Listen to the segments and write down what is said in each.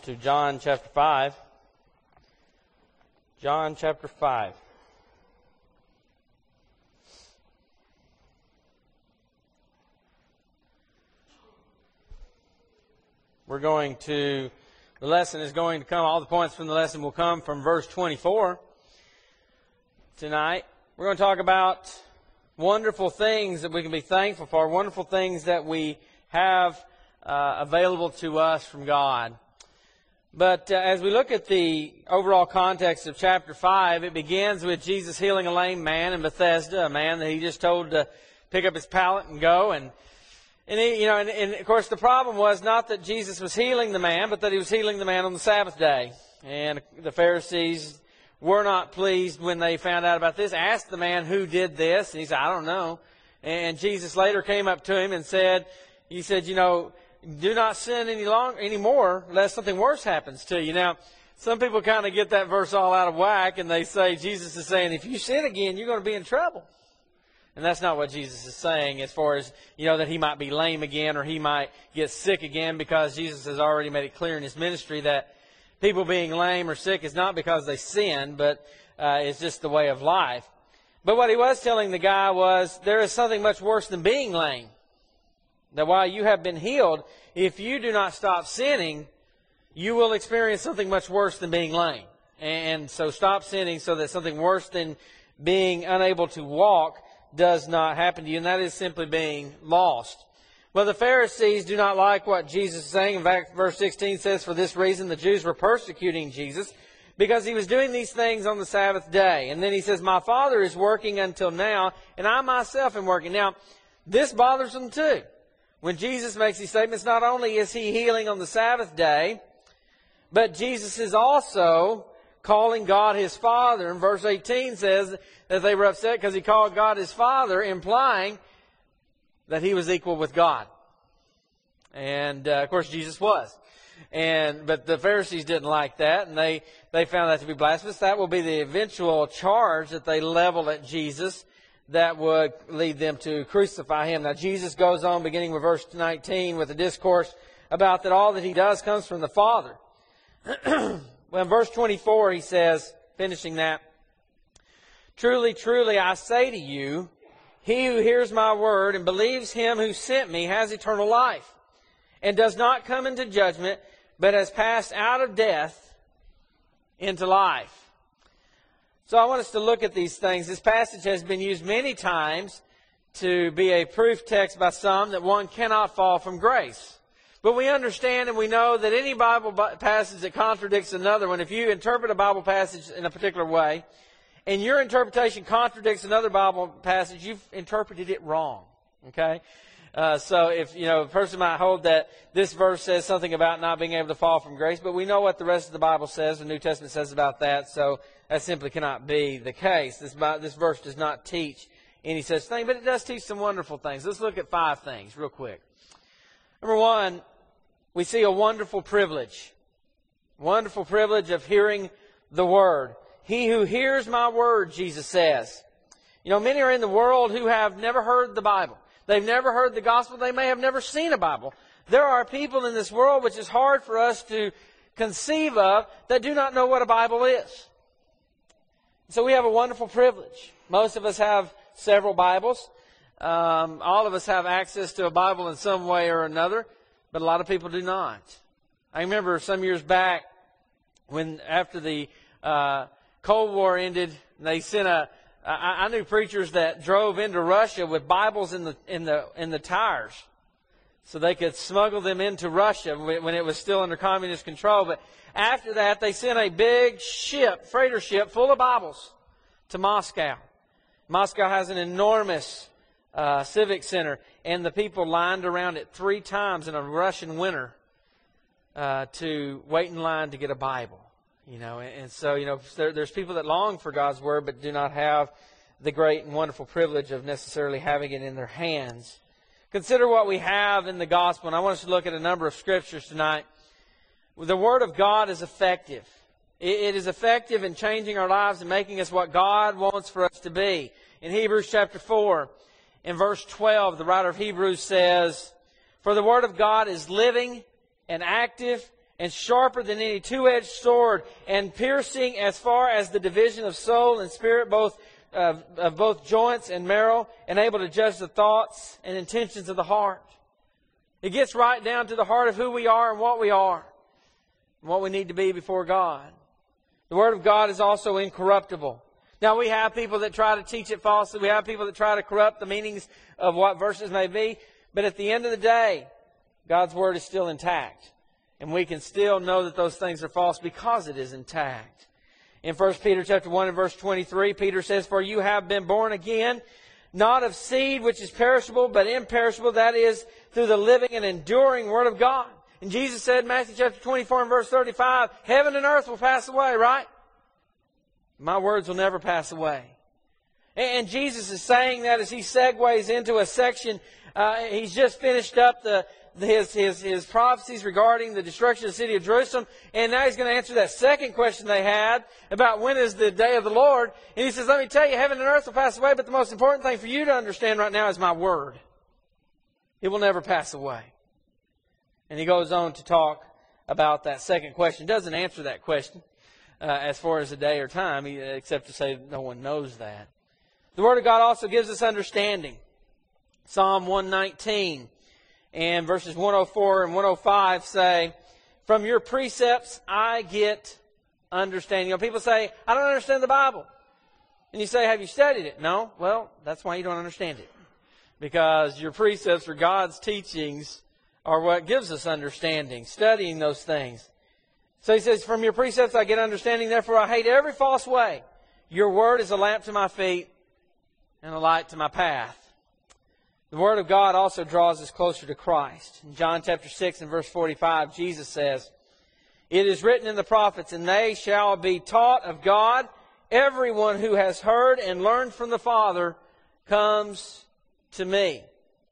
to John chapter 5. John chapter 5. The lesson is going to come, all the points from the lesson will come from verse 24 tonight. We're going to talk about wonderful things that we can be thankful for, wonderful things that we have available to us from God. But as we look at the overall context of chapter 5, it begins with Jesus healing a lame man in Bethesda, a man that he just told to pick up his pallet and go. And of course the problem was not that Jesus was healing the man, but that he was healing the man on the Sabbath day. And the Pharisees were not pleased when they found out about this, asked the man who did this, and he said, I don't know. And Jesus later came up to him and said, do not sin anymore, lest something worse happens to you. Now, some people kind of get that verse all out of whack, and they say, Jesus is saying, if you sin again, you're going to be in trouble. And that's not what Jesus is saying as far as, that he might be lame again or he might get sick again, because Jesus has already made it clear in his ministry that people being lame or sick is not because they sin, but it's just the way of life. But what he was telling the guy was, there is something much worse than being lame. That while you have been healed, if you do not stop sinning, you will experience something much worse than being lame. And so stop sinning so that something worse than being unable to walk does not happen to you. And that is simply being lost. Well, the Pharisees do not like what Jesus is saying. In fact, verse 16 says, for this reason the Jews were persecuting Jesus, because he was doing these things on the Sabbath day. And then he says, my Father is working until now, and I myself am working. Now, this bothers them too. When Jesus makes these statements, not only is he healing on the Sabbath day, but Jesus is also calling God his Father. And verse 18 says that they were upset because he called God his Father, implying that he was equal with God. And, of course, Jesus was. But the Pharisees didn't like that, and they found that to be blasphemous. That will be the eventual charge that they level at Jesus that would lead them to crucify him. Now, Jesus goes on, beginning with verse 19, with a discourse about that all that he does comes from the Father. Well, in verse 24, he says, finishing that, truly, truly, I say to you, he who hears my word and believes him who sent me has eternal life, and does not come into judgment, but has passed out of death into life. So I want us to look at these things. This passage has been used many times to be a proof text by some that one cannot fall from grace. But we understand and we know that any Bible passage that contradicts another one, if you interpret a Bible passage in a particular way, and your interpretation contradicts another Bible passage, you've interpreted it wrong. Okay? So if, a person might hold that this verse says something about not being able to fall from grace, but we know what the rest of the Bible says, the New Testament says about that, so that simply cannot be the case. This verse does not teach any such thing, but it does teach some wonderful things. Let's look at 5 things real quick. Number 1, we see a wonderful privilege. Wonderful privilege of hearing the Word. He who hears my word, Jesus says. Many are in the world who have never heard the Bible. They've never heard the gospel. They may have never seen a Bible. There are people in this world which is hard for us to conceive of that do not know what a Bible is. So we have a wonderful privilege. Most of us have several Bibles. All of us have access to a Bible in some way or another, but a lot of people do not. I remember some years back when after the Cold War ended, they sent I knew preachers that drove into Russia with Bibles in the tires, so they could smuggle them into Russia when it was still under communist control. But after that, they sent a big freighter ship full of Bibles to Moscow. Moscow has an enormous civic center, and the people lined around it 3 times in a Russian winter to wait in line to get a Bible. And so, there's people that long for God's Word but do not have the great and wonderful privilege of necessarily having it in their hands. Consider what we have in the gospel, and I want us to look at a number of scriptures tonight. The Word of God is effective. It is effective in changing our lives and making us what God wants for us to be. In Hebrews chapter 4, in verse 12, the writer of Hebrews says, for the Word of God is living and active and sharper than any two-edged sword, and piercing as far as the division of soul and spirit, of both joints and marrow, and able to judge the thoughts and intentions of the heart. It gets right down to the heart of who we are and what we are, and what we need to be before God. The Word of God is also incorruptible. Now, we have people that try to teach it falsely. We have people that try to corrupt the meanings of what verses may be. But at the end of the day, God's Word is still intact. And we can still know that those things are false because it is intact. In 1 Peter chapter 1 and verse 23, Peter says, "For you have been born again, not of seed which is perishable, but imperishable, that is, through the living and enduring Word of God." And Jesus said in Matthew chapter 24 and verse 35, "Heaven and earth will pass away," right? "My words will never pass away." And Jesus is saying that as he segues into a section. He's just finished up his prophecies regarding the destruction of the city of Jerusalem. And now he's going to answer that second question they had about when is the day of the Lord. And he says, "Let me tell you, heaven and earth will pass away, but the most important thing for you to understand right now is my word. It will never pass away." And he goes on to talk about that second question. Doesn't answer that question as far as the day or time, except to say no one knows that. The Word of God also gives us understanding. Psalm 119 and verses 104 and 105 say, "From your precepts I get understanding." You know, people say, "I don't understand the Bible." And you say, "Have you studied it?" No? Well, that's why you don't understand it. Because your precepts or God's teachings are what gives us understanding, studying those things. So he says, "From your precepts I get understanding, therefore I hate every false way. Your word is a lamp to my feet and a light to my path." The Word of God also draws us closer to Christ. In John chapter 6 and verse 45, Jesus says, "It is written in the prophets, and they shall be taught of God. Everyone who has heard and learned from the Father comes to me."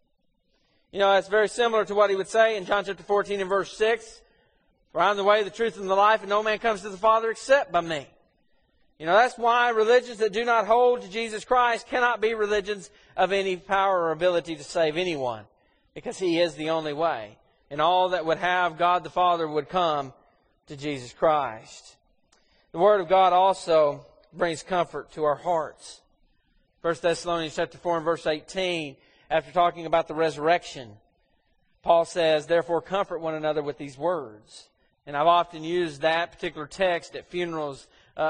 You know, that's very similar to what he would say in John chapter 14 and verse 6. "For I am the way, the truth, and the life, and no man comes to the Father except by me." You know, that's why religions that do not hold to Jesus Christ cannot be religions of any power or ability to save anyone, because He is the only way. And all that would have God the Father would come to Jesus Christ. The Word of God also brings comfort to our hearts. 1 Thessalonians chapter 4 and verse 18, after talking about the resurrection, Paul says, "Therefore comfort one another with these words." And I've often used that particular text at funerals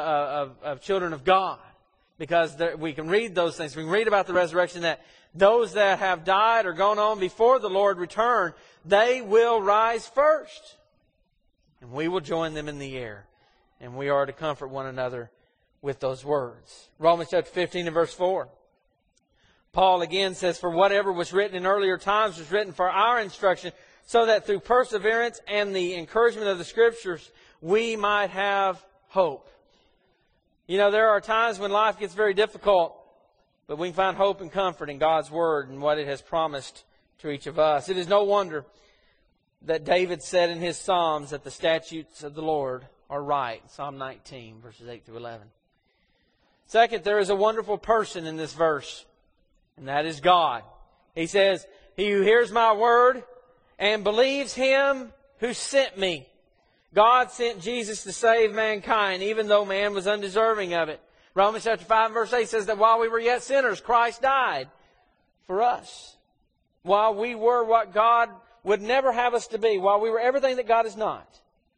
of children of God, because we can read those things. We can read about the resurrection, that those that have died or gone on before the Lord return, they will rise first. And we will join them in the air. And we are to comfort one another with those words. Romans chapter 15 and verse 4. Paul again says, "For whatever was written in earlier times was written for our instruction, so that through perseverance and the encouragement of the Scriptures, we might have hope." You know, there are times when life gets very difficult, but we can find hope and comfort in God's Word and what it has promised to each of us. It is no wonder that David said in his Psalms that the statutes of the Lord are right. Psalm 19, verses 8 through 11. Second, there is a wonderful person in this verse, and that is God. He says, "He who hears my word and believes Him who sent me." God sent Jesus to save mankind, even though man was undeserving of it. Romans chapter 5 and verse 8 says that while we were yet sinners, Christ died for us. While we were what God would never have us to be, while we were everything that God is not,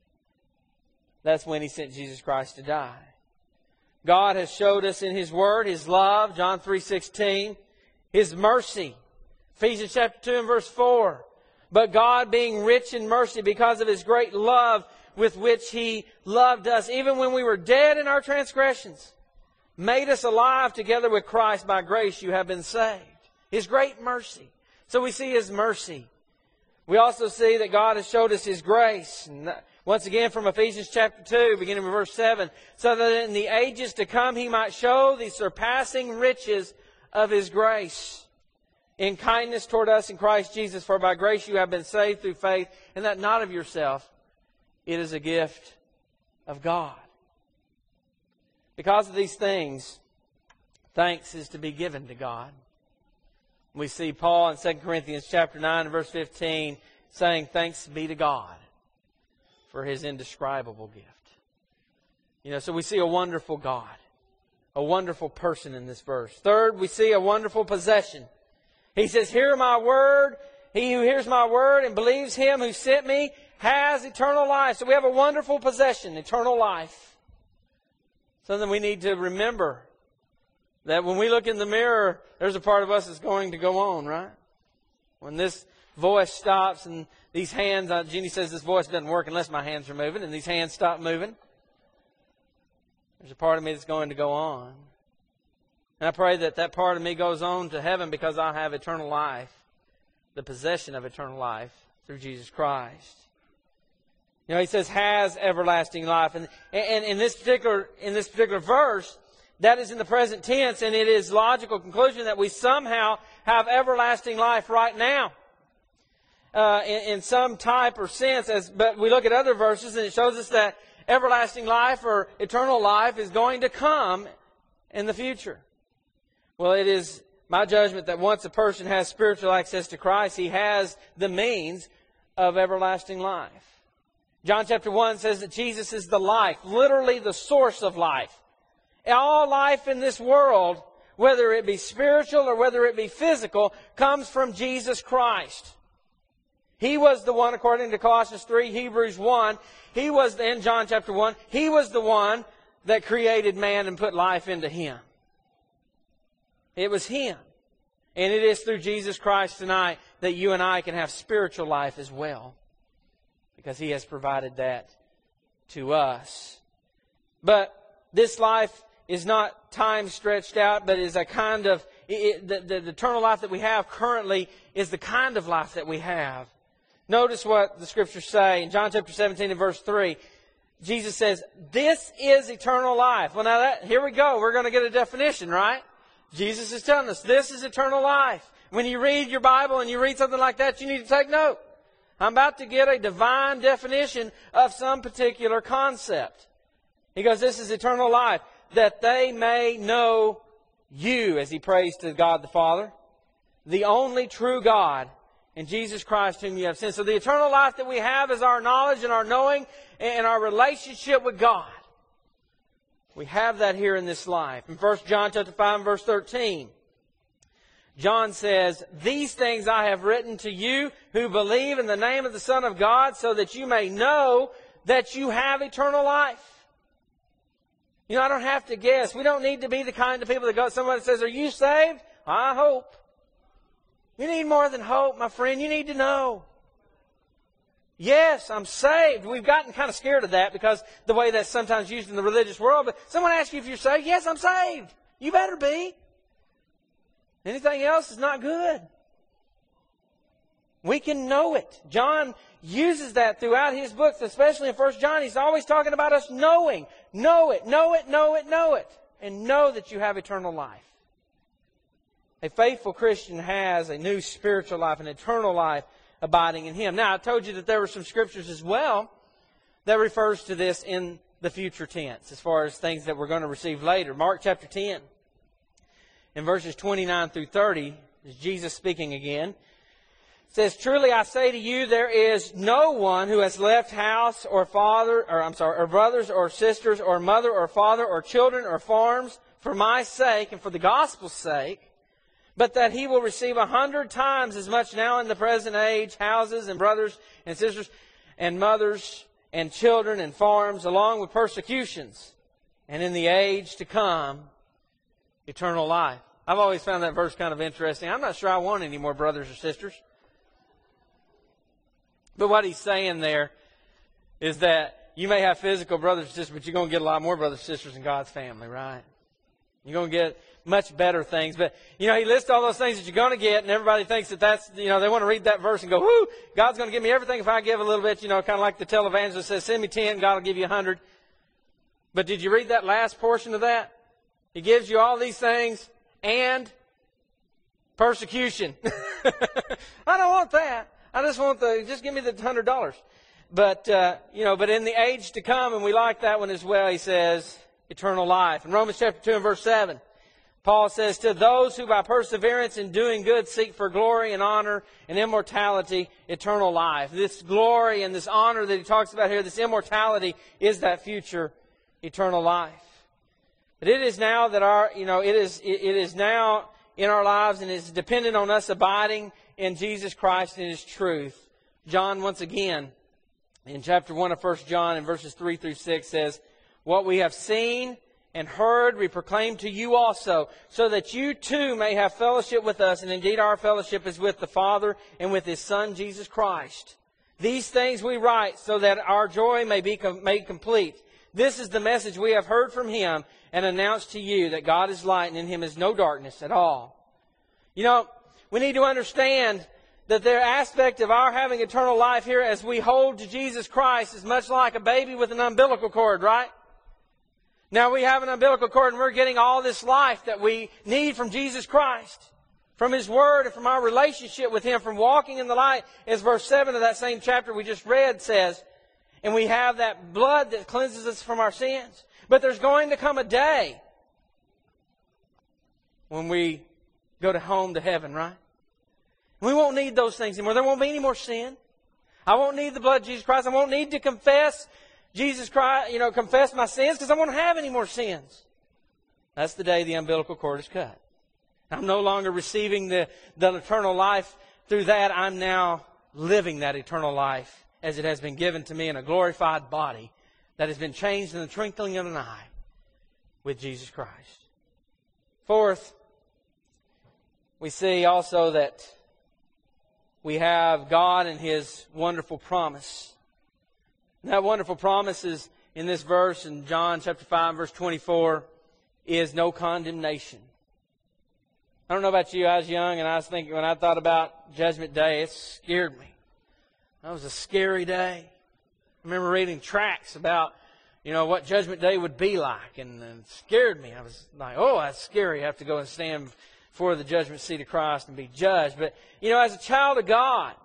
that's when He sent Jesus Christ to die. God has showed us in His Word His love, John 3:16, His mercy, Ephesians chapter 2 and verse 4. "But God, being rich in mercy because of His great love with which He loved us, even when we were dead in our transgressions, made us alive together with Christ. By grace you have been saved." His great mercy. So we see His mercy. We also see that God has showed us His grace. And once again from Ephesians chapter 2, beginning with verse 7, "So that in the ages to come He might show the surpassing riches of His grace in kindness toward us in Christ Jesus. For by grace you have been saved through faith, and that not of yourself. It is a gift of God." Because of these things, thanks is to be given to God. We see Paul in 2 Corinthians chapter 9 and verse 15 saying, "Thanks be to God for His indescribable gift. You know, so we see a wonderful God, a wonderful person in this verse. Third, we see a wonderful possession. He says, "Hear my word. He who hears my word and believes Him who sent me has eternal life." So we have a wonderful possession, eternal life. Something we need to remember, that when we look in the mirror, there's a part of us that's going to go on, right? When this voice stops and these hands, Jeannie says this voice doesn't work unless my hands are moving, and these hands stop moving. There's a part of me that's going to go on. And I pray that that part of me goes on to heaven because I have eternal life, the possession of eternal life through Jesus Christ. You know, he says, has everlasting life. And in this particular verse, that is in the present tense, and it is logical conclusion that we somehow have everlasting life right now. In some type or sense, but we look at other verses and it shows us that everlasting life or eternal life is going to come in the future. Well, it is my judgment that once a person has spiritual access to Christ, he has the means of everlasting life. John chapter 1 says that Jesus is the life, literally the source of life. All life in this world, whether it be spiritual or whether it be physical, comes from Jesus Christ. He was the one, according to Colossians 3, Hebrews 1, He was, in John chapter 1, He was the one that created man and put life into him. It was Him. And it is through Jesus Christ tonight that you and I can have spiritual life as well, because He has provided that to us. But this life is not time stretched out, but is a kind of, the eternal life that we have currently is the kind of life that we have. Notice what the Scriptures say in John chapter 17 and verse 3. Jesus says, "This is eternal life." Well, now here we go. We're going to get a definition, right? Jesus is telling us this is eternal life. When you read your Bible and you read something like that, you need to take note. I'm about to get a divine definition of some particular concept. He goes, "This is eternal life, that they may know you," as he prays to God the Father, "the only true God, and Jesus Christ whom you have sent." So the eternal life that we have is our knowledge and our knowing and our relationship with God. We have that here in this life. In 1 John chapter 5 and verse 13, John says, "These things I have written to you who believe in the name of the Son of God, so that you may know that you have eternal life." You know, I don't have to guess. We don't need to be the kind of people that go, somebody says, "Are you saved?" "I hope." You need more than hope, my friend. You need to know. Yes, I'm saved. We've gotten kind of scared of that because the way that's sometimes used in the religious world. But someone asks you if you're saved. Yes, I'm saved. You better be. Anything else is not good. We can know it. John uses that throughout his books, especially in 1 John. He's always talking about us knowing. Know it, know it, know it, know it. And know that you have eternal life. A faithful Christian has a new spiritual life, an eternal life abiding in Him. Now, I told you that there were some scriptures as well that refers to this in the future tense, as far as things that we're going to receive later. Mark chapter 10, in verses 29 through 30, is Jesus speaking again. It says, "Truly I say to you, there is no one who has left house or or brothers or sisters or mother or father or children or farms for my sake and for the gospel's sake, but that he will receive 100 times as much now in the present age, houses and brothers and sisters and mothers and children and farms, along with persecutions, and in the age to come, eternal life." I've always found that verse kind of interesting. I'm not sure I want any more brothers or sisters. But what he's saying there is that you may have physical brothers and sisters, but you're going to get a lot more brothers and sisters in God's family, right? You're going to get much better things. But, you know, he lists all those things that you're going to get, and everybody thinks that that's, you know, they want to read that verse and go, "Whoo, God's going to give me everything if I give a little bit," you know, kind of like the televangelist says, "Send me 10, God will give you 100. But did you read that last portion of that? He gives you all these things and persecution. I don't want that. I just want just give me the $100. But, you know, but in the age to come, and we like that one as well, he says, eternal life. In Romans chapter 2 and verse 7, Paul says, to those who by perseverance in doing good seek for glory and honor and immortality, eternal life. This glory and this honor that he talks about here, this immortality, is that future eternal life. But it is now that it is now in our lives, and it's dependent on us abiding in Jesus Christ and His truth. John, once again, in chapter 1 of 1 John, in verses 3 through 6, says, what we have seen and heard we proclaim to you also, so that you too may have fellowship with us. And indeed our fellowship is with the Father and with His Son, Jesus Christ. These things we write so that our joy may be made complete. This is the message we have heard from Him and announced to you, that God is light and in Him is no darkness at all. You know, we need to understand that the aspect of our having eternal life here as we hold to Jesus Christ is much like a baby with an umbilical cord, right? Now we have an umbilical cord and we're getting all this life that we need from Jesus Christ, from His Word and from our relationship with Him, from walking in the light, as verse 7 of that same chapter we just read says. And we have that blood that cleanses us from our sins. But there's going to come a day when we go home to heaven, right? We won't need those things anymore. There won't be any more sin. I won't need the blood of Jesus Christ. I won't need to confess Jesus Christ, confess my sins, because I won't have any more sins. That's the day the umbilical cord is cut. I'm no longer receiving the eternal life through that. I'm now living that eternal life as it has been given to me in a glorified body that has been changed in the twinkling of an eye with Jesus Christ. Fourth, we see also that we have God and His wonderful promise. And that wonderful promise is in this verse in John chapter 5, verse 24, is no condemnation. I don't know about you, I was young and I was thinking, when I thought about Judgment Day, it scared me. That was a scary day. I remember reading tracts about, what Judgment Day would be like, and it scared me. I was like, oh, that's scary. I have to go and stand before the judgment seat of Christ and be judged. But, as a child of God,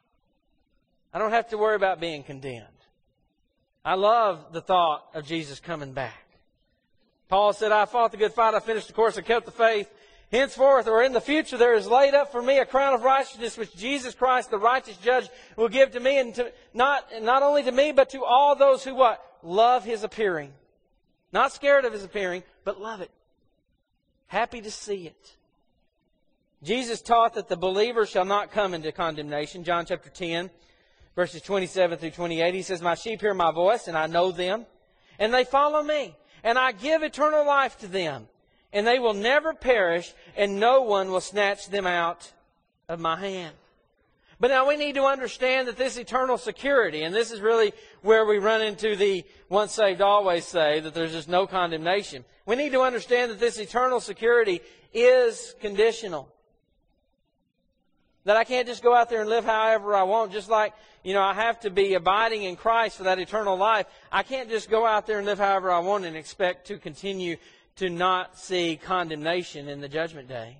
I don't have to worry about being condemned. I love the thought of Jesus coming back. Paul said, I fought the good fight, I finished the course, I kept the faith. Henceforth, or in the future, there is laid up for me a crown of righteousness, which Jesus Christ, the righteous judge, will give to me, and not only to me, but to all those who what? Love His appearing. Not scared of His appearing, but love it. Happy to see it. Jesus taught that the believer shall not come into condemnation. John chapter 10, verses 27 through 28, He says, my sheep hear my voice, and I know them, and they follow me, and I give eternal life to them. And they will never perish, and no one will snatch them out of my hand. But now we need to understand that this eternal security, and this is really where we run into the once saved, always saved, that there's just no condemnation. We need to understand that this eternal security is conditional. That I can't just go out there and live however I want, just like, I have to be abiding in Christ for that eternal life. I can't just go out there and live however I want and expect to continue to not see condemnation in the judgment day.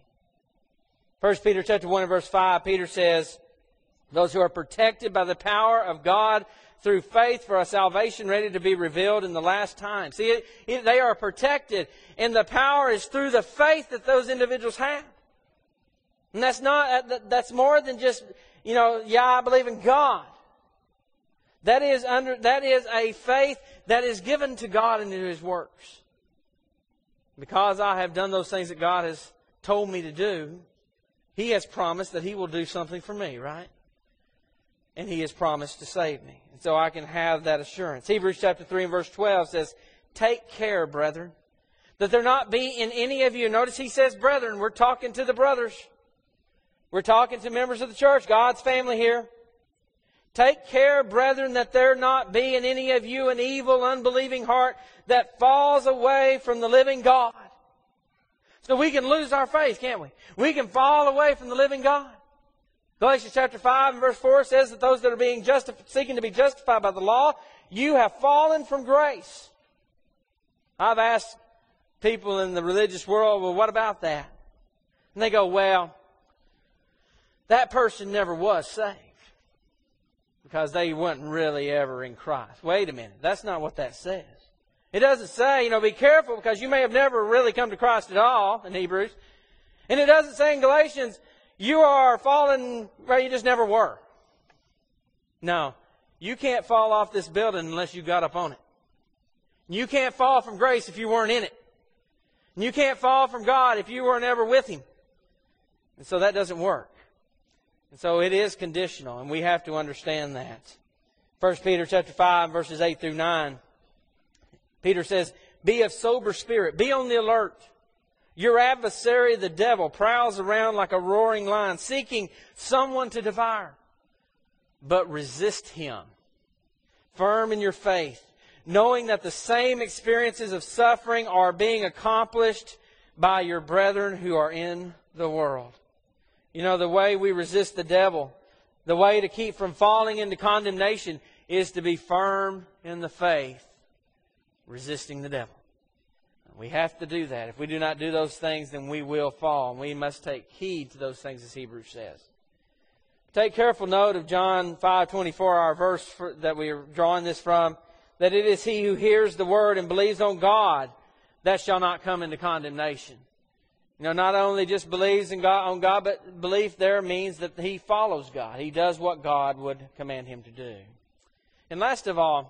1 Peter chapter 1 and verse 5, Peter says, those who are protected by the power of God through faith for a salvation ready to be revealed in the last time. See, they are protected, and the power is through the faith that those individuals have. And that's more than just, I believe in God. That is a faith that is given to God and to His works. Because I have done those things that God has told me to do, He has promised that He will do something for me, right? And He has promised to save me. And so I can have that assurance. Hebrews chapter 3 and verse 12 says, take care, brethren, that there not be in any of you. Notice he says, brethren. We're talking to the brothers. We're talking to members of the church, God's family here. Take care, brethren, that there not be in any of you an evil, unbelieving heart that falls away from the living God. So we can lose our faith, can't we? We can fall away from the living God. Galatians chapter 5 and verse 4 says that those that are being seeking to be justified by the law, you have fallen from grace. I've asked people in the religious world, well, what about that? And they go, well, that person never was saved because they weren't really ever in Christ. Wait a minute. That's not what that says. It doesn't say, be careful because you may have never really come to Christ at all in Hebrews. And it doesn't say in Galatians, you are fallen where you just never were. No. You can't fall off this building unless you got up on it. You can't fall from grace if you weren't in it. And you can't fall from God if you weren't ever with Him. And so that doesn't work. And so it is conditional, and we have to understand that. 1 Peter chapter 5, verses 8 through 9. Peter says, be of sober spirit. Be on the alert. Your adversary, the devil, prowls around like a roaring lion, seeking someone to devour. But resist him, firm in your faith, knowing that the same experiences of suffering are being accomplished by your brethren who are in the world. The way we resist the devil, the way to keep from falling into condemnation is to be firm in the faith, resisting the devil. We have to do that. If we do not do those things, then we will fall. And we must take heed to those things, as Hebrews says. Take careful note of John 5:24, our verse that we are drawing this from, that it is he who hears the word and believes on God that shall not come into condemnation. Not only just believes on God, but belief there means that he follows God. He does what God would command him to do. And last of all,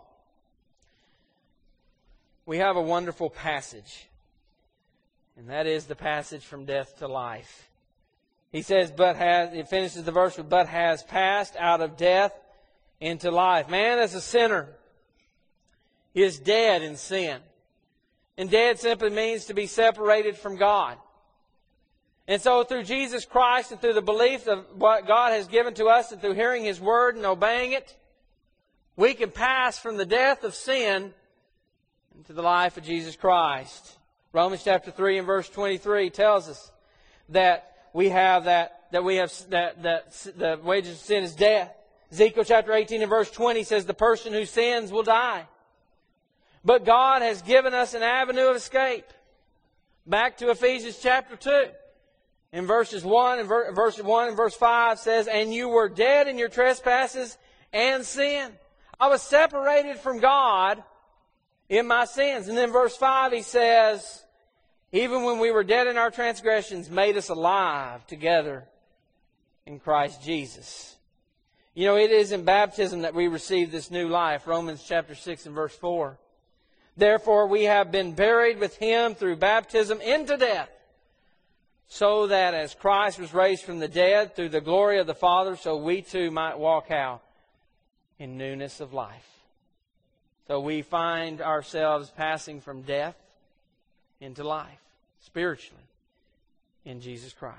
we have a wonderful passage. And that is the passage from death to life. He says, it finishes the verse with, but has passed out of death into life. Man as a sinner is dead in sin. And dead simply means to be separated from God. And so through Jesus Christ and through the belief of what God has given to us and through hearing His Word and obeying it, we can pass from the death of sin into the life of Jesus Christ. Romans chapter 3 and verse 23 tells us that the wages of sin is death. Ezekiel chapter 18 and verse 20 says the person who sins will die. But God has given us an avenue of escape. Back to Ephesians chapter 2. In verse 1 and verse 5 says, and you were dead in your trespasses and sin. I was separated from God in my sins. And then verse 5 he says, even when we were dead in our transgressions, made us alive together in Christ Jesus. It is in baptism that we receive this new life. Romans chapter 6 and verse 4. Therefore we have been buried with Him through baptism into death, so that as Christ was raised from the dead through the glory of the Father, so we too might walk out in newness of life. So we find ourselves passing from death into life, spiritually, in Jesus Christ.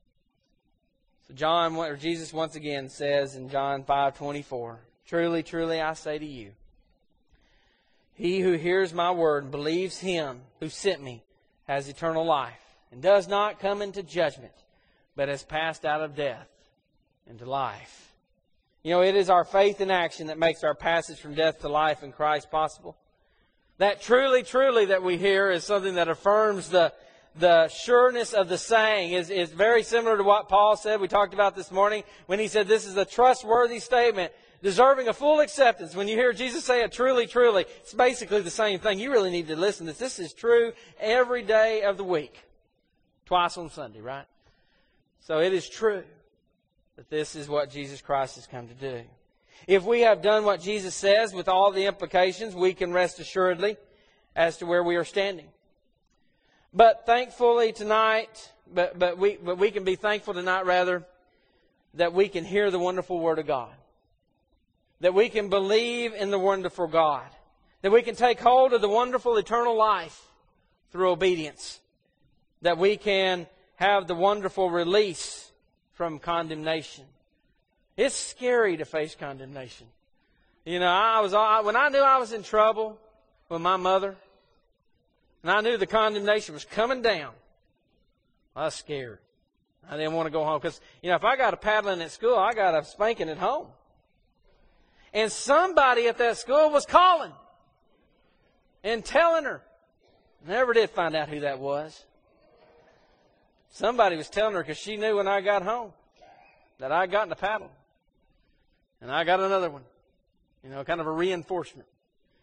So Jesus once again says in John 5:24, truly, truly I say to you, he who hears my word and believes Him who sent me has eternal life, and does not come into judgment, but has passed out of death into life. It is our faith in action that makes our passage from death to life in Christ possible. That truly, truly that we hear is something that affirms the sureness of the saying. Is very similar to what Paul said. We talked about this morning when he said this is a trustworthy statement, deserving of full acceptance. When you hear Jesus say it, truly, truly, it's basically the same thing. You really need to listen to this. This is true every day of the week. Twice on Sunday, right? So it is true that this is what Jesus Christ has come to do. If we have done what Jesus says with all the implications, we can rest assuredly as to where we are standing. But thankfully tonight, but we can be thankful tonight rather that we can hear the wonderful Word of God. That we can believe in the wonderful God. That we can take hold of the wonderful eternal life through obedience. That we can have the wonderful release from condemnation. It's scary to face condemnation. When I knew I was in trouble with my mother, and I knew the condemnation was coming down, I was scared. I didn't want to go home because, if I got a paddling at school, I got a spanking at home. And somebody at that school was calling and telling her. Never did find out who that was. Somebody was telling her because she knew when I got home that I had gotten a paddle. And I got another one. Kind of a reinforcement.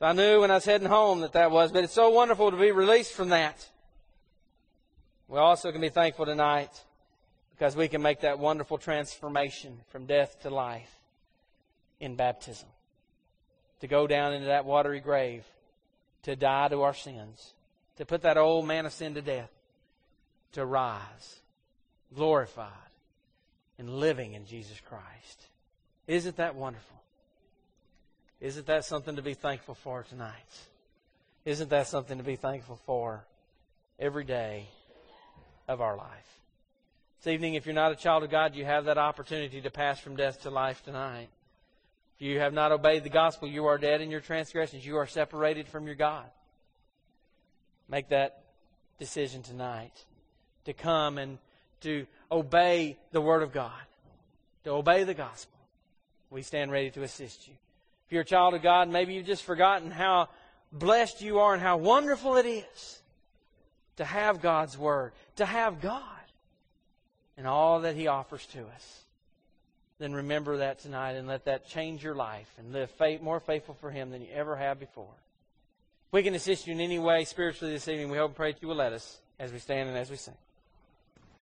So I knew when I was heading home that was, but it's so wonderful to be released from that. We also can be thankful tonight because we can make that wonderful transformation from death to life in baptism. To go down into that watery grave, to die to our sins, to put that old man of sin to death, to rise, glorified, and living in Jesus Christ. Isn't that wonderful? Isn't that something to be thankful for tonight? Isn't that something to be thankful for every day of our life? This evening, if you're not a child of God, you have that opportunity to pass from death to life tonight. If you have not obeyed the gospel, you are dead in your transgressions. You are separated from your God. Make that decision tonight to come and to obey the Word of God, to obey the gospel. We stand ready to assist you. If you're a child of God, maybe you've just forgotten how blessed you are and how wonderful it is to have God's Word, to have God and all that He offers to us. Then remember that tonight and let that change your life and live more faithful for Him than you ever have before. If we can assist you in any way spiritually this evening, we hope and pray that you will let us as we stand and as we sing.